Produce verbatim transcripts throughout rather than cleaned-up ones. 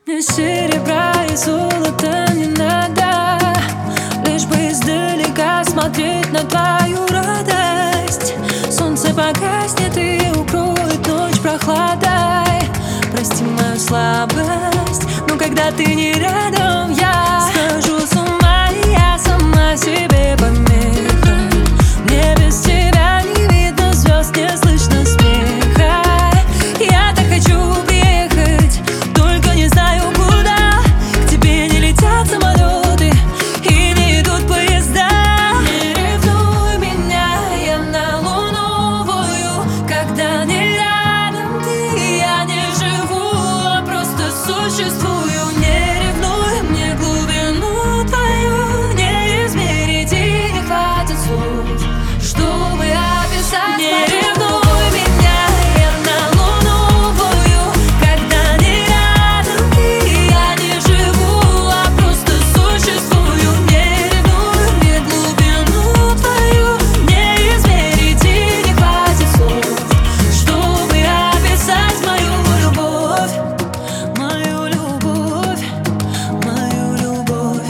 Мне серебра и золота не надо, лишь бы издалека смотреть на твою радость. Солнце погаснет и укроет ночь прохладой. Прости мою слабость, но когда ты не рядом, я схожу с ума, и я сама себе помеха. Мне без тебя не видно звезд, не слышно смеха. Я так хочу приехать, только не знаю куда. К тебе не летят самолеты и не идут поезда. Не ревнуй меня, я на луну вою, когда не рядом ты, я не живу, а просто существую. Не ревнуй, мне глубину твою не измерить и не хватит слов, чтобы описать. Не ревнуй меня, я на луну вою, когда не рядом ты, я не живу, а просто существую. Не ревнуй, мне глубину твою не измерить и не хватит слов, чтобы описать мою любовь, мою любовь, мою любовь.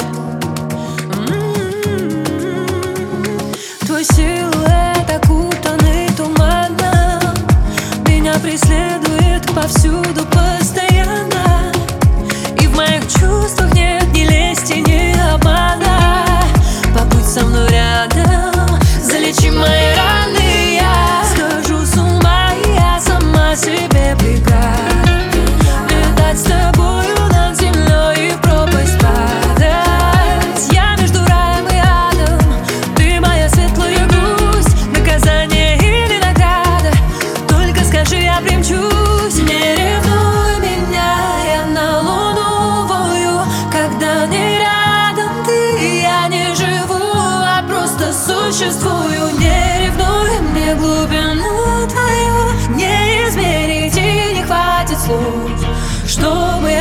М-м-м. Твой силуэт окутанный туманом меня преследует повсюду постоянно. И в моих чувствах нет ни лести, ни обмана. Побудь со мной рядом, залечи мои раны. Я схожу с ума, и я сама себе преграда. Летать с тобою над землей и в пропасть падать. Я между раем и адом, ты моя светлая грусть. Наказание или награда, только скажи, я примчусь. Не ревнуй меня, я на луну вою, когда не рядом ты, я не живу, а просто существую. Не ревнуй, мне глубину твою не измерить и не хватит слов, чтобы